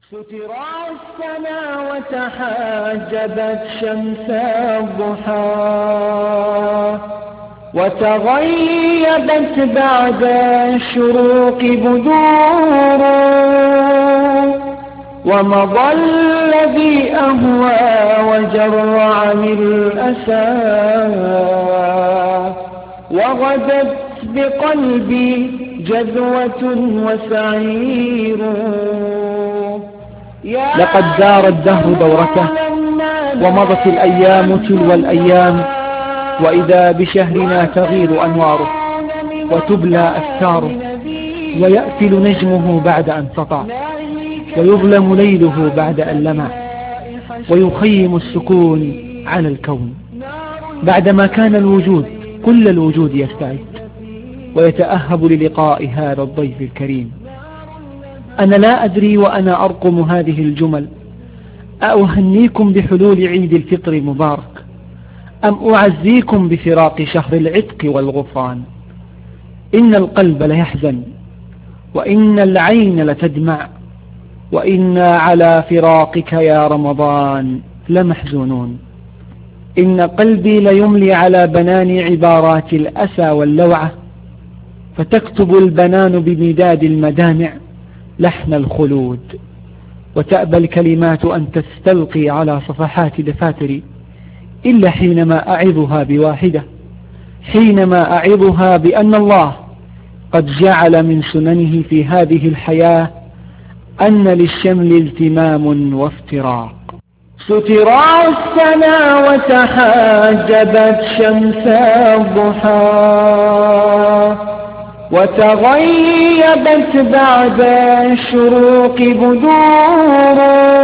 سترى السماء وتحاجبت شمس الضحى وتغيبت بعد الشروق بدور ومضى الذي أهوى وجر عن الأسى وغدت بقلبي جذوة وسعير. لقد دار الدهر دورته ومضت الأيام تلو الأيام، وإذا بشهرنا تغير أنواره وتبلى أستاره، ويأفل نجمه بعد أن سطع، ويظلم ليله بعد أن لمع، ويخيم السكون على الكون بعدما كان الوجود كل الوجود يستعد ويتأهب للقاء هذا الضيف الكريم. أنا لا أدري وأنا أرقم هذه الجمل أهنيكم بحلول عيد الفطر المبارك أم أعزيكم بفراق شهر العتق والغفران. إن القلب ليحزن وإن العين لتدمع، وإنا على فراقك يا رمضان لمحزونون. إن قلبي ليملي على بنان عبارات الأسى واللوعة، فتكتب البنان بمداد المدامع لحن الخلود، وتأبى الكلمات أن تستلقي على صفحات دفاتري إلا حينما أعظها بواحدة، حينما أعظها بأن الله قد جعل من سننه في هذه الحياة أن للشمل التمام وافتراق. سترى السماء وتحاجبت شمس الضحى وتغيبت بعد الشروق بدور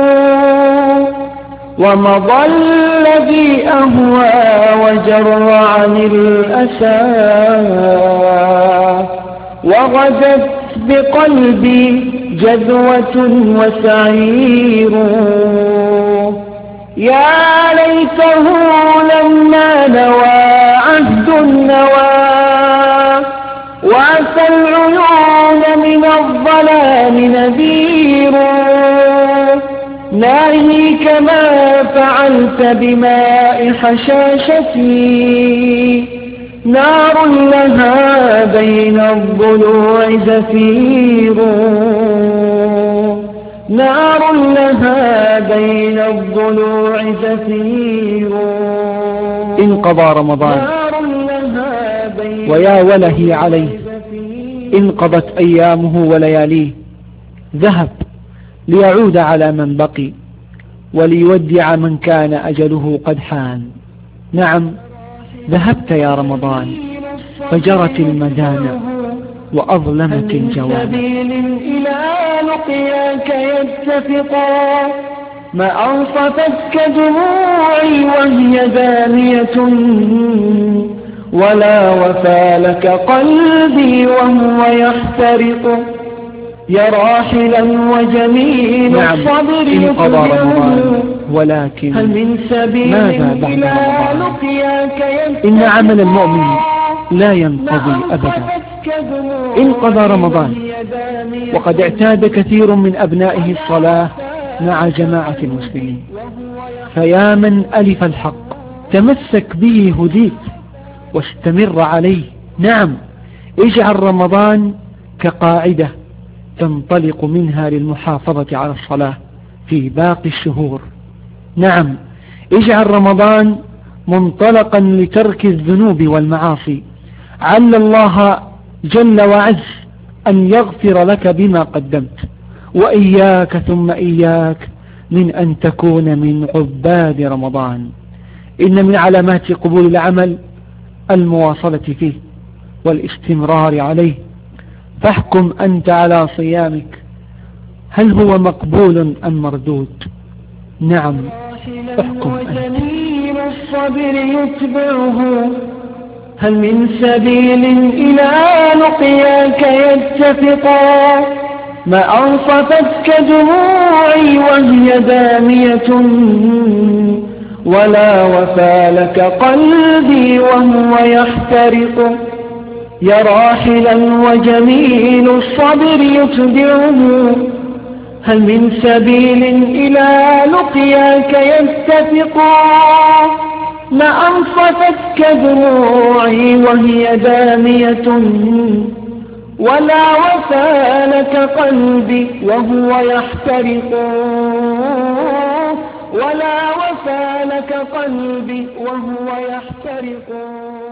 ومضى الذي أهوى وجر عن الأسى وغدت بقلبي جذوة وسعير. يا ليته لما نوى عهد النوى وأتى العيون من الظلام نذير، ناهيك ما فعلت بماء حشاشتي، نار لها بين الضلوع زفير، نار لها بين الضلوع زفير. انقضى رمضان ويا وله عليه، انقضت أيامه ولياليه، ذهب ليعود على من بقي وليودع من كان أجله قد حان. نعم ذهبت يا رمضان فجرت المدامع وأظلمت الجوانب. إلى لقياك يتفقا ما أنصفتك دموعي وهي دانية، ولا وفى لك قلبي وهو يحترق، يا راحلا وجميل الصبر انقضى رمضان، ولكن هل من سبيل ماذا بعد رمضان؟ إن عمل المؤمن لا ينقضي أبدا. انقضى رمضان وقد اعتاد كثير من أبنائه الصلاة مع جماعة المسلمين، فيا من ألف الحق تمسك به هديت واستمر عليه. نعم اجعل رمضان كقاعدة تنطلق منها للمحافظة على الصلاة في باقي الشهور. نعم اجعل رمضان منطلقا لترك الذنوب والمعاصي، عل الله جل وعز أن يغفر لك بما قدمت، وإياك ثم إياك من أن تكون من عباد رمضان. إن من علامات قبول العمل المواصلة فيه والاستمرار عليه، فاحكم أنت على صيامك هل هو مقبول أم مردود. نعم احكم أنت. الصبر يتبعه هل من سبيل إلى لقياك يتفقا ما أنصفتك دموعي وهي دامية، ولا وفى لك قلبي وهو يحترق، يا راحلا وجميل الصبر يتبعه هل من سبيل إلى لقياك يتفق؟ ما أنصفتك دموعي وهي دامية، ولا وفى لك قلبي وهو يحترق، ولا وفى لك قلبي وهو يحترق.